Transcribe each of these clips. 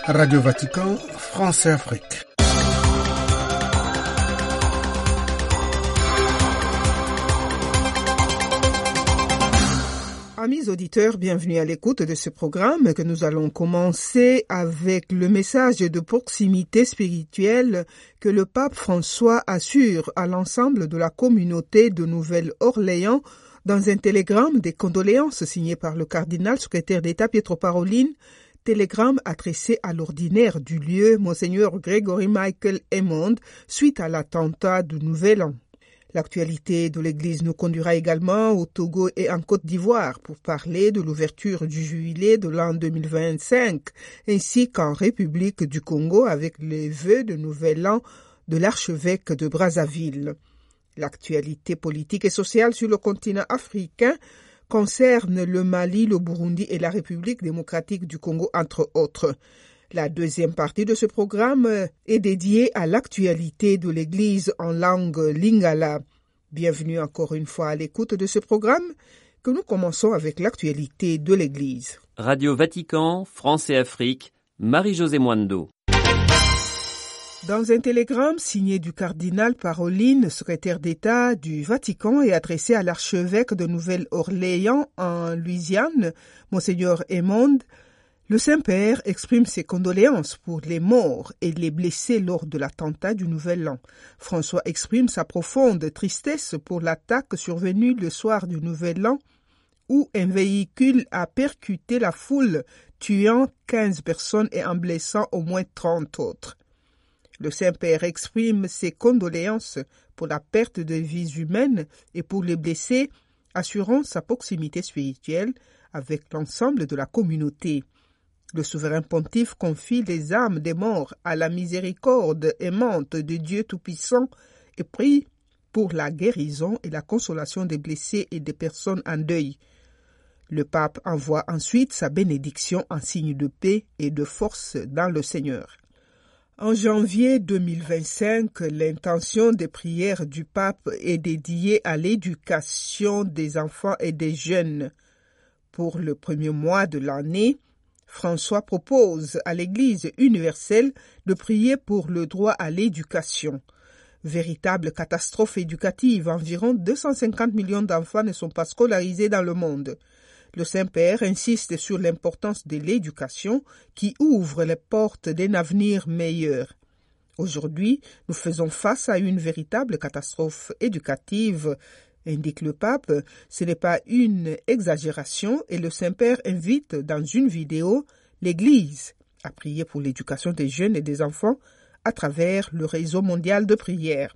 Radio Vatican, France et Afrique. Amis auditeurs, bienvenue à l'écoute de ce programme que nous allons commencer avec le message de proximité spirituelle que le pape François assure à l'ensemble de la communauté de Nouvelle-Orléans dans un télégramme des condoléances signé par le cardinal secrétaire d'État Pietro Parolin, télégramme adressé à l'ordinaire du lieu, Monseigneur Gregory Michael Hammond, suite à l'attentat du Nouvel An. L'actualité de l'Église nous conduira également au Togo et en Côte d'Ivoire pour parler de l'ouverture du jubilé de l'an 2025, ainsi qu'en République du Congo avec les vœux de Nouvel An de l'archevêque de Brazzaville. L'actualité politique et sociale sur le continent africain concerne le Mali, le Burundi et la République démocratique du Congo, entre autres. La deuxième partie de ce programme est dédiée à l'actualité de l'Église en langue lingala. Bienvenue encore une fois à l'écoute de ce programme que nous commençons avec l'actualité de l'Église. Radio Vatican, France et Afrique, Marie-Josée Mwando. Dans un télégramme signé du cardinal Parolin, secrétaire d'État du Vatican et adressé à l'archevêque de Nouvelle-Orléans en Louisiane, Monseigneur Hammond, le Saint-Père exprime ses condoléances pour les morts et les blessés lors de l'attentat du Nouvel An. François exprime sa profonde tristesse pour l'attaque survenue le soir du Nouvel An où un véhicule a percuté la foule, tuant 15 personnes et en blessant au moins 30 autres. Le Saint-Père exprime ses condoléances pour la perte de vies humaines et pour les blessés, assurant sa proximité spirituelle avec l'ensemble de la communauté. Le souverain pontife confie les âmes des morts à la miséricorde aimante de Dieu Tout-Puissant et prie pour la guérison et la consolation des blessés et des personnes en deuil. Le pape envoie ensuite sa bénédiction en signe de paix et de force dans le Seigneur. En janvier 2025, l'intention des prières du pape est dédiée à l'éducation des enfants et des jeunes. Pour le premier mois de l'année, François propose à l'Église universelle de prier pour le droit à l'éducation. Véritable catastrophe éducative, environ 250 millions d'enfants ne sont pas scolarisés dans le monde. Le Saint-Père insiste sur l'importance de l'éducation qui ouvre les portes d'un avenir meilleur. Aujourd'hui, nous faisons face à une véritable catastrophe éducative, indique le pape. Ce n'est pas une exagération et le Saint-Père invite dans une vidéo l'Église à prier pour l'éducation des jeunes et des enfants à travers le réseau mondial de prière.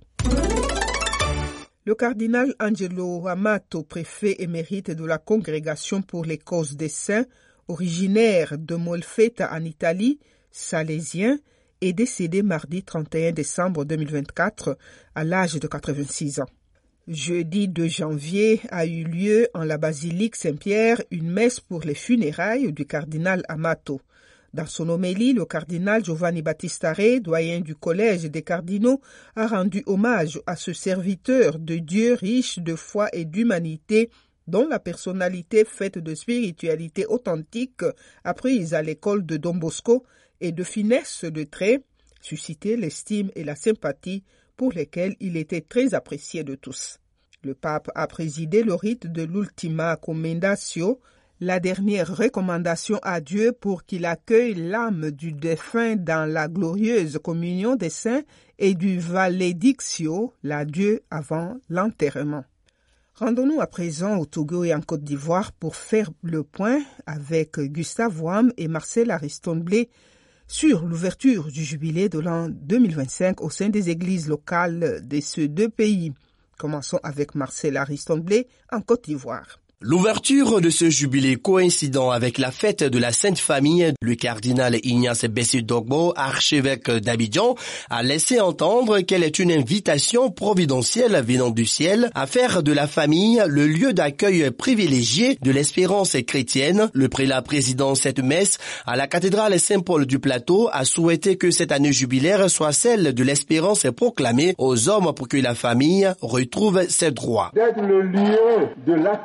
Le cardinal Angelo Amato, préfet émérite de la Congrégation pour les causes des saints, originaire de Molfetta en Italie, salésien, est décédé mardi 31 décembre 2024 à l'âge de 86 ans. Jeudi 2 janvier a eu lieu en la basilique Saint-Pierre une messe pour les funérailles du cardinal Amato. Dans son homélie, le cardinal Giovanni Battista Re, doyen du Collège des cardinaux, a rendu hommage à ce serviteur de Dieu riche de foi et d'humanité, dont la personnalité faite de spiritualité authentique, apprise à l'école de Don Bosco, et de finesse de trait, suscitait l'estime et la sympathie pour lesquels il était très apprécié de tous. Le pape a présidé le rite de l'Ultima Commendatio, la dernière recommandation à Dieu pour qu'il accueille l'âme du défunt dans la glorieuse communion des saints et du Valedictio, l'adieu avant l'enterrement. Rendons-nous à présent au Togo et en Côte d'Ivoire pour faire le point avec Gustave Wam et Marcel Ariston-Blé sur l'ouverture du jubilé de l'an 2025 au sein des églises locales de ces deux pays. Commençons avec Marcel Ariston-Blé en Côte d'Ivoire. L'ouverture de ce jubilé coïncidant avec la fête de la Sainte Famille, le cardinal Ignace Bessi Dogbo, archevêque d'Abidjan, a laissé entendre qu'elle est une invitation providentielle venant du ciel à faire de la famille le lieu d'accueil privilégié de l'espérance chrétienne. Le prélat président cette messe à la cathédrale Saint-Paul du Plateau a souhaité que cette année jubilaire soit celle de l'espérance proclamée aux hommes pour que la famille retrouve ses droits. D'être le lieu de l'accueil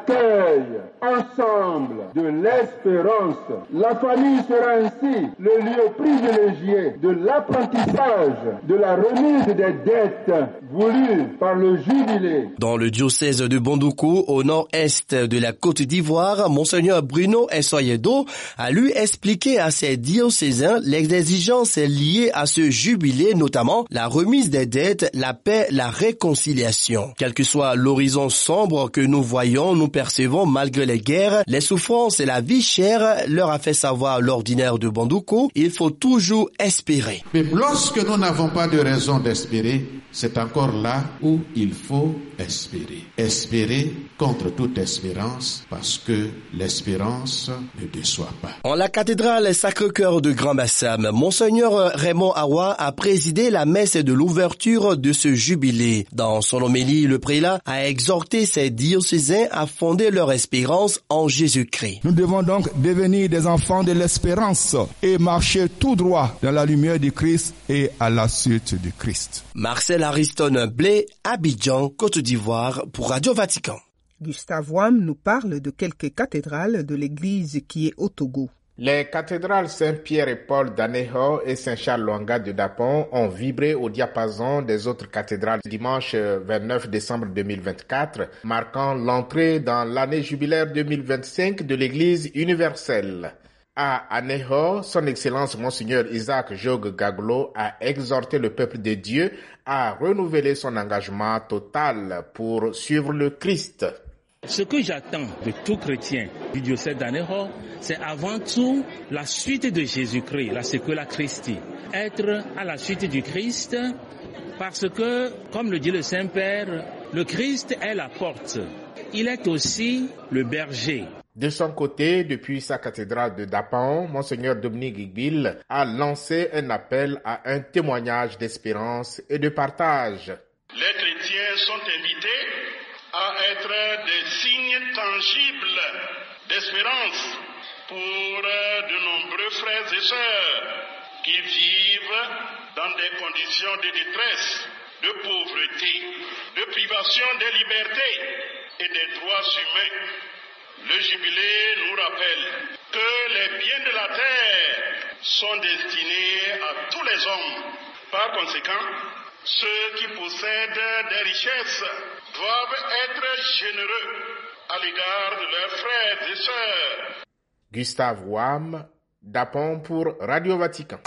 veillent ensemble de l'espérance. La famille sera ainsi le lieu privilégié de l'apprentissage, de la remise des dettes voulues par le jubilé. Dans le diocèse de Bondoukou, au nord-est de la Côte d'Ivoire, Monseigneur Bruno Essoyedo a lui expliqué à ses diocésains les exigences liées à ce jubilé, notamment la remise des dettes, la paix, la réconciliation. Quel que soit l'horizon sombre que nous voyons, nous percevons malgré les guerres, les souffrances et la vie chère, leur a fait savoir l'ordinaire de Bondoukou, il faut toujours espérer. Mais lorsque nous n'avons pas de raison d'espérer, c'est encore là où il faut espérer. Espérer contre toute espérance, parce que l'espérance ne déçoit pas. En la cathédrale Sacré-Cœur de Grand-Bassam, Monseigneur Raymond Awa a présidé la messe de l'ouverture de ce jubilé. Dans son homélie, le prélat a exhorté ses diocésains à fonder leur espérance en Jésus-Christ. Nous devons donc devenir des enfants de l'espérance et marcher tout droit dans la lumière du Christ et à la suite du Christ. Marcel Ariston Blé, Abidjan, Côte d'Ivoire, pour Radio Vatican. Gustave Wam nous parle de quelques cathédrales de l'église qui est au Togo. Les cathédrales Saint-Pierre et Paul d'Aného et Saint-Charles-Longa de Dapon ont vibré au diapason des autres cathédrales dimanche 29 décembre 2024, marquant l'entrée dans l'année jubilaire 2025 de l'Église universelle. À Aného, son Excellence Monseigneur Isaac Jogues Gaglo a exhorté le peuple de Dieu à renouveler son engagement total pour suivre le Christ. Ce que j'attends de tout chrétien du diocèse d'Aného, c'est avant tout la suite de Jésus-Christ, la Secula Christi. Être à la suite du Christ, parce que, comme le dit le Saint-Père, le Christ est la porte. Il est aussi le berger. De son côté, depuis sa cathédrale de Dapon, Monseigneur Dominique Igbil a lancé un appel à un témoignage d'espérance et de partage. Les chrétiens sont invités à être des signes tangibles d'espérance pour de nombreux frères et sœurs qui vivent dans des conditions de détresse, de pauvreté, de privation des libertés et des droits humains. Le jubilé nous rappelle que les biens de la terre sont destinés à tous les hommes. Par conséquent, ceux qui possèdent des richesses doivent être généreux à l'égard de leurs frères et sœurs. Gustave Wam, Dapon pour Radio Vatican.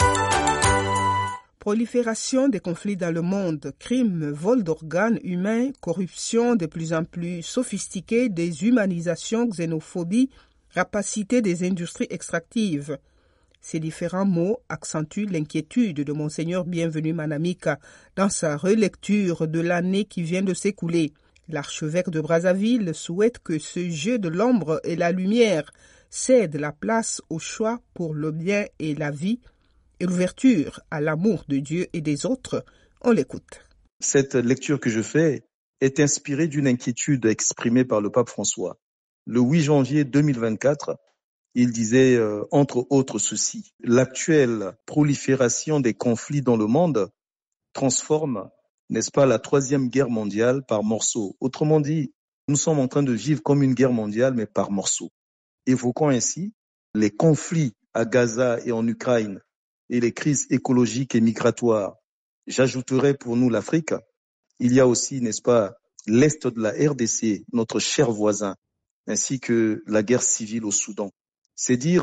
Prolifération des conflits dans le monde, crimes, vol d'organes humains, corruption de plus en plus sophistiquée, déshumanisation, xénophobie, rapacité des industries extractives. Ces différents mots accentuent l'inquiétude de Monseigneur Bienvenu Manamika dans sa relecture de l'année qui vient de s'écouler. L'archevêque de Brazzaville souhaite que ce jeu de l'ombre et la lumière cède la place au choix pour le bien et la vie, et l'ouverture à l'amour de Dieu et des autres. On l'écoute. Cette lecture que je fais est inspirée d'une inquiétude exprimée par le pape François. Le 8 janvier 2024, il disait, entre autres, ceci. L'actuelle prolifération des conflits dans le monde transforme, n'est-ce pas, la troisième guerre mondiale par morceaux. Autrement dit, nous sommes en train de vivre comme une guerre mondiale, mais par morceaux. Évoquant ainsi les conflits à Gaza et en Ukraine, et les crises écologiques et migratoires. J'ajouterai pour nous l'Afrique. Il y a aussi, n'est-ce pas, l'Est de la RDC, notre cher voisin, ainsi que la guerre civile au Soudan. C'est dire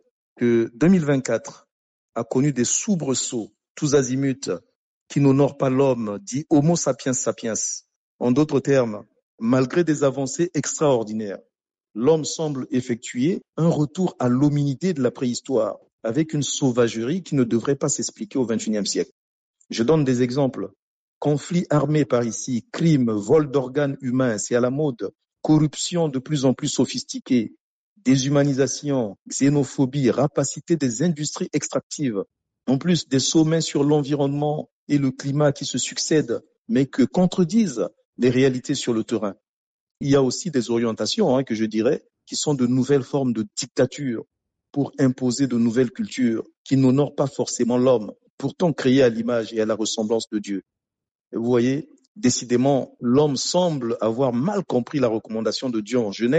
que 2024 a connu des soubresauts, tous azimuts, qui n'honorent pas l'homme, dit Homo sapiens sapiens. En d'autres termes, malgré des avancées extraordinaires, l'homme semble effectuer un retour à l'hominité de la préhistoire, avec une sauvagerie qui ne devrait pas s'expliquer au XXIe siècle. Je donne des exemples. Conflits armés par ici, crimes, vol d'organes humains, c'est à la mode, corruption de plus en plus sophistiquée, déshumanisation, xénophobie, rapacité des industries extractives, en plus des sommets sur l'environnement et le climat qui se succèdent, mais que contredisent les réalités sur le terrain. Il y a aussi des orientations, que je dirais, qui sont de nouvelles formes de dictature, pour imposer de nouvelles cultures qui n'honorent pas forcément l'homme, pourtant créé à l'image et à la ressemblance de Dieu. Et vous voyez, décidément, l'homme semble avoir mal compris la recommandation de Dieu en Genèse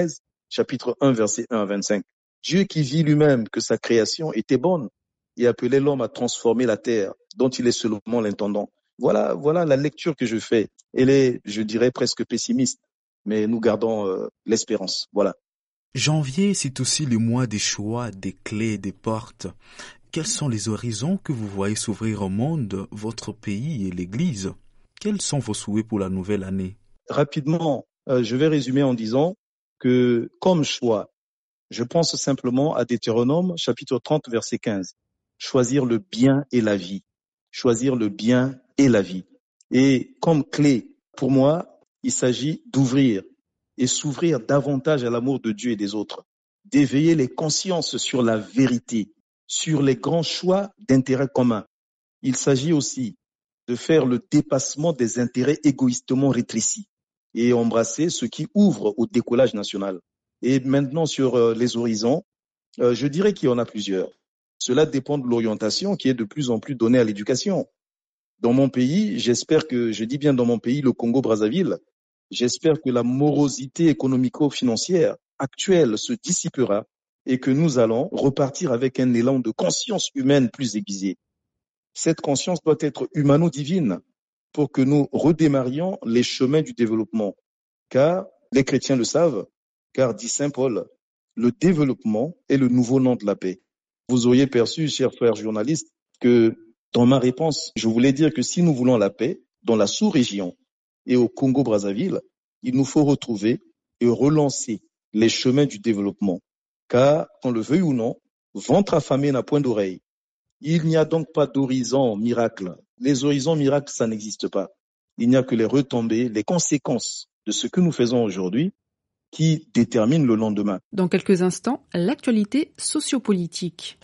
chapitre 1, verset 1 à 25. Dieu qui vit lui-même que sa création était bonne et appelait l'homme à transformer la terre, dont il est seulement l'intendant. Voilà la lecture que je fais. Elle est, je dirais, presque pessimiste, mais nous gardons l'espérance. Voilà. Janvier, c'est aussi le mois des choix, des clés, des portes. Quels sont les horizons que vous voyez s'ouvrir au monde, votre pays et l'Église? Quels sont vos souhaits pour la nouvelle année? Rapidement, je vais résumer en disant que comme choix, je pense simplement à Deutéronome, chapitre 30, verset 15. Choisir le bien et la vie. Choisir le bien et la vie. Et comme clé, pour moi, il s'agit d'ouvrir et s'ouvrir davantage à l'amour de Dieu et des autres, d'éveiller les consciences sur la vérité, sur les grands choix d'intérêts communs. Il s'agit aussi de faire le dépassement des intérêts égoïstement rétrécis et embrasser ce qui ouvre au décollage national. Et maintenant, sur les horizons, je dirais qu'il y en a plusieurs. Cela dépend de l'orientation qui est de plus en plus donnée à l'éducation. Dans mon pays, j'espère que, je dis bien dans mon pays, le Congo-Brazzaville, j'espère que la morosité économico-financière actuelle se dissipera et que nous allons repartir avec un élan de conscience humaine plus aiguisé. Cette conscience doit être humano-divine pour que nous redémarrions les chemins du développement. Car les chrétiens le savent, car dit saint Paul, le développement est le nouveau nom de la paix. Vous auriez perçu, chers frères journalistes, que dans ma réponse, je voulais dire que si nous voulons la paix dans la sous-région et au Congo-Brazzaville, il nous faut retrouver et relancer les chemins du développement. Car, qu'on le veuille ou non, ventre affamé n'a point d'oreille. Il n'y a donc pas d'horizon miracle. Les horizons miracles, ça n'existe pas. Il n'y a que les retombées, les conséquences de ce que nous faisons aujourd'hui qui déterminent le lendemain. Dans quelques instants, l'actualité sociopolitique.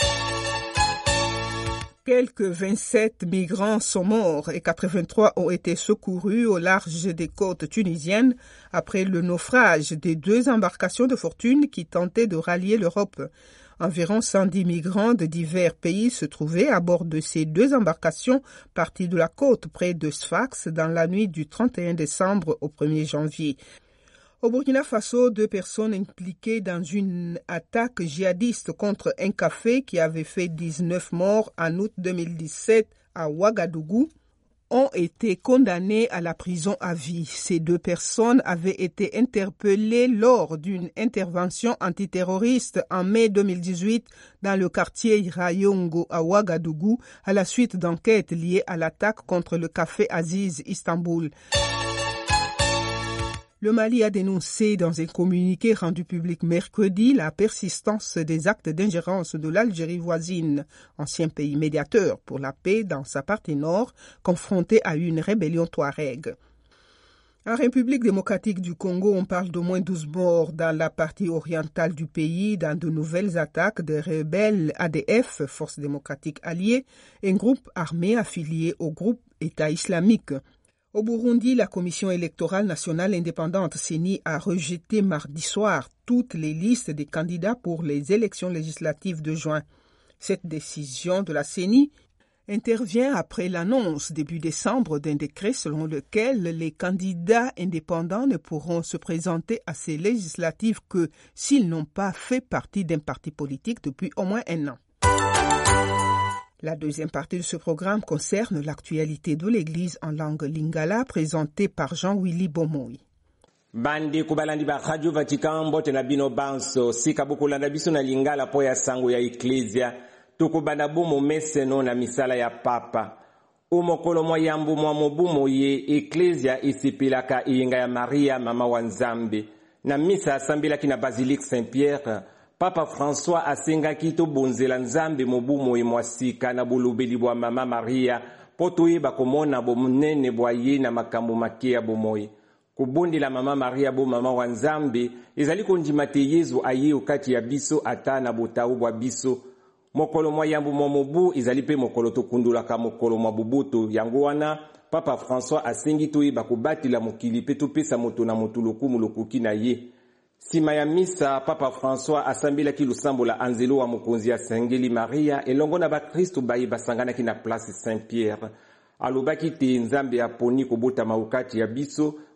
Quelques 27 migrants sont morts et 83 ont été secourus au large des côtes tunisiennes après le naufrage des 2 embarcations de fortune qui tentaient de rallier l'Europe. Environ 110 migrants de divers pays se trouvaient à bord de ces 2 embarcations parties de la côte près de Sfax dans la nuit du 31 décembre au 1er janvier. Au Burkina Faso, 2 personnes impliquées dans une attaque djihadiste contre un café qui avait fait 19 morts en août 2017 à Ouagadougou ont été condamnées à la prison à vie. Ces 2 personnes avaient été interpellées lors d'une intervention antiterroriste en mai 2018 dans le quartier Rayongo à Ouagadougou à la suite d'enquêtes liées à l'attaque contre le café Aziz Istanbul. Le Mali a dénoncé dans un communiqué rendu public mercredi la persistance des actes d'ingérence de l'Algérie voisine, ancien pays médiateur pour la paix dans sa partie nord, confronté à une rébellion touareg. En République démocratique du Congo, on parle d'au moins 12 morts dans la partie orientale du pays dans de nouvelles attaques des rebelles ADF, Force démocratique alliée, un groupe armé affilié au groupe État islamique. Au Burundi, la Commission électorale nationale indépendante CENI a rejeté mardi soir toutes les listes des candidats pour les élections législatives de juin. Cette décision de la CENI intervient après l'annonce début décembre d'un décret selon lequel les candidats indépendants ne pourront se présenter à ces législatives que s'ils n'ont pas fait partie d'un parti politique depuis au moins 1 an. La deuxième partie de ce programme concerne l'actualité de l'Église en langue lingala présentée par Jean-Willy Bomoi. Bandi kubalandi ba Radio Vatican mbote na bino banso sika bukulanda biso na lingala po ya sango ya Ecclesia tukubanda bumo meseno na misala ya papa umokolo mwa yambu mwa mobumo ye Ecclesia isipilaka inga ya Maria mama wa Nzambe na misa asambila kina Basilique Saint-Pierre. Papa François asengaki tobonzela Nzambe mobumo ye mwasika na bulubeli bwa mama Maria po toyeba komona bomunene bwa ye na makambo make ya bomoi. Kubundila mama Maria bo mama wa Nzambe ezali kondima te Yesu aye okati ya biso ata na botau bwa biso. Mokolo mwa yambu mwa mobu ezali pe mokolo tokundulaka mokolo mwa bubutu yango wana Papa François asengi toyeba kobatela mokili pe topesa moto na moto lokumu lokoki na ye. Sima ya misa, Papa François asambelaki lusambo la anzelo wa mokonzi ya Sengeli Maria elongo na bakristo bayi basanganaki na place Saint-Pierre. Alobaki te Nzambe aponi kobota maukati ya biso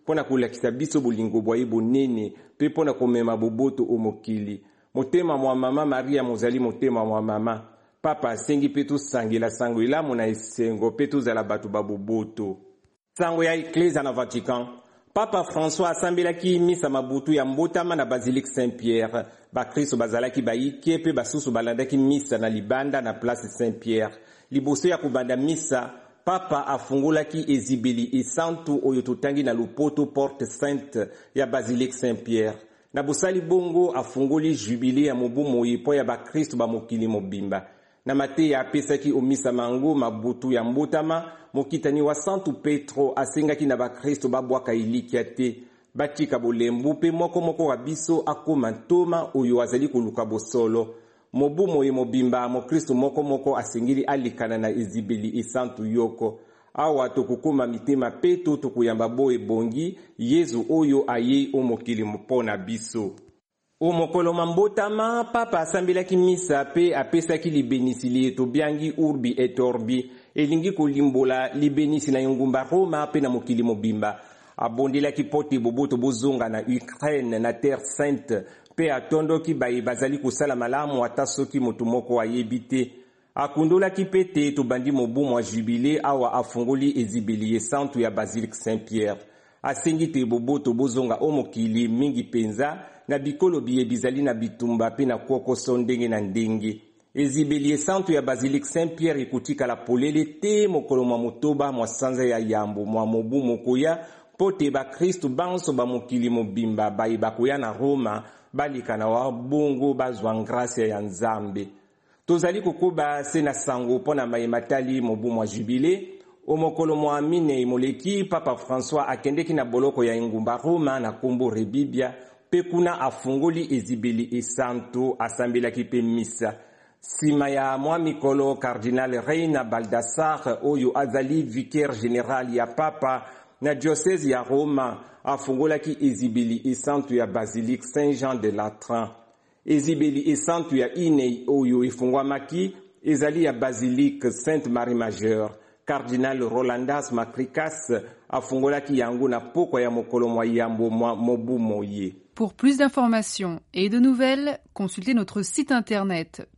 pona kulakisa biso bolingo bwa ye bonene pe pona komema boboto o mokili. Motema mwa mama Maria mozali motema mwa mama. Papa asengi pe tosangela sango elamu na esengo pe tozala bato baboboto. Sango ya Eklezia na Vatican. Papa François asambelaki misa mabutu ya mbotama na Basilique Saint-Pierre. Bakristo bazalaki baike pe basusu balandaki misa na libanda na Place Saint-Pierre. Liboso ya kubanda misa, Papa afungolaki ezibeli esantu oyo totangi na lupoto Porte Sainte ya Basilique Saint-Pierre. Na bosali bongo afungoli jubile ya mobumo yipo ya bakristo ba mokili mobimba. Na Mateya apesaki omisa mango mabutu ya mbotama, mokitani wa Santu Petro asengaki na bakristo babwaka ilikia te. Batika bolembu pe moko wa biso akoma ntoma oyo azali koluka bosolo. Mobumo ye mobimba mokristo moko asengili alikana na ezibeli esantu yoko. Awa tokukuma mitema peto tokuyamba boye bongi Yezu oyo aye omokili mpona biso. Omokolo mambotama Papa asambelaki misa pe apesaki libenisi lieto biangi urbi et orbi elingi kolimbola libenisi na ngumba Roma pe na mokili mobimba. Abondelaki pote boboto bozonga na Ukraine na Terre Sainte pe atondoki baye bazali kosala malamu ata soki moto moko ayebi te. Akundolaki pete tobandi mobumu wa jubile awa afungoli ezibeli esantu ya Basilique Saint-Pierre. Asengi te boboto bozonga omokili mingi penza na bikolo biye bizali na bitumba pe na kokoso ndenge na ndenge. Ezibeli esantu ya Basilique Saint-Pierre ekutika la polele te mokolo mwa motoba mwa sanza ya yambo mwa mobumu koya pote ba Kristo banso ba mokili mobimba baye bakoya na Roma balikana wa bongo bazwa gracia ya Nzambe. Tozali kokoba sena sango pona mayematali mobumu wa jubile. Omokolo mwa mine moleki Papa François akendeki na boloko ya ngumba Roma na kombo Rebibia pe kuna afungoli ezibeli esanto asambelaki pe misa. Sima ya mwa mikolo Cardinal Reina Baldassar oyo azali vicaire général ya Papa na diocèse ya Roma afungolaki ezibeli esanto ya Basilique Saint-Jean de Latran. Ezibeli esantu ya ine oyo efungwamaki ezali ya Basilique Sainte Marie Majeure. Cardinal Rolandas Macricas afungolaki yango na poko ya mokolo mwa yambo mwa mobumo ye. Pour plus d'informations et de nouvelles, consultez notre site internet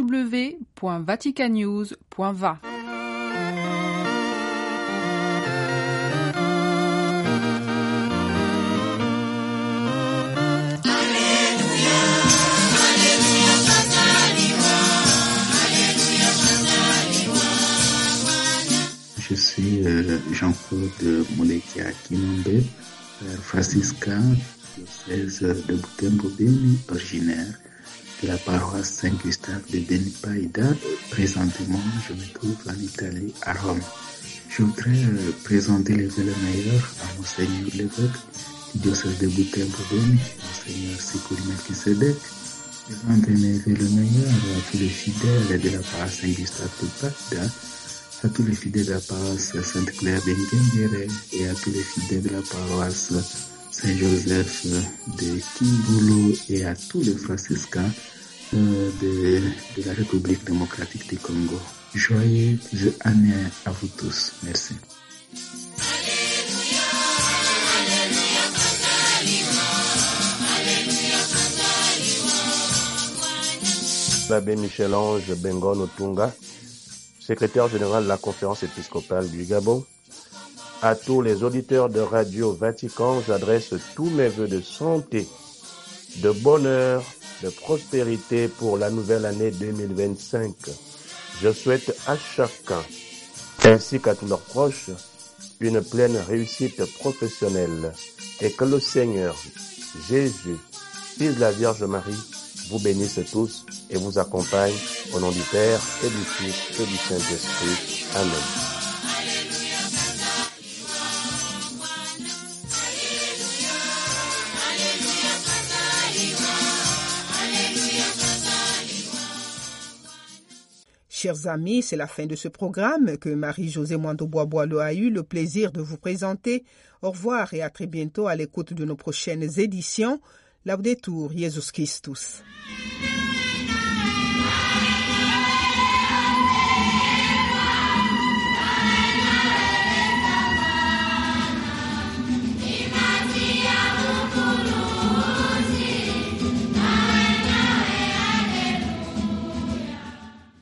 www.vaticanews.va. Je suis Jean-Claude Molekia Kinombe, père franciscain, diocèse de Butembo-Beni, originaire de la paroisse Saint-Gustave de Beni-Païda. Présentement, je me trouve en Italie, à Rome. Je voudrais présenter les vœux meilleurs à Monseigneur l'évêque du diocèse de Butembo-Beni, Monseigneur Sikuli Melchisedek. Présenter mes vœux meilleurs à tous les fidèles de la paroisse Saint-Gustave de Païda, à tous les fidèles de la paroisse Sainte-Claire de Ngengere et à tous les fidèles de la paroisse Saint-Joseph de Kimbulu et à tous les franciscains de la République démocratique du Congo. Joyeuse année à vous tous. Merci. L'abbé Michel-Ange Bengon Otunga, secrétaire général de la conférence épiscopale du Gabon. À tous les auditeurs de Radio Vatican, j'adresse tous mes vœux de santé, de bonheur, de prospérité pour la nouvelle année 2025. Je souhaite à chacun, ainsi qu'à tous leurs proches, une pleine réussite professionnelle et que le Seigneur, Jésus, Fils de la Vierge Marie, vous bénisse tous et vous accompagne au nom du Père et du Fils et du Saint-Esprit. Amen. Chers amis, c'est la fin de ce programme que Marie-Josée Mwando-Bois-Boileau a eu le plaisir de vous présenter. Au revoir et à très bientôt à l'écoute de nos prochaines éditions. Laudetur Jesus Christus.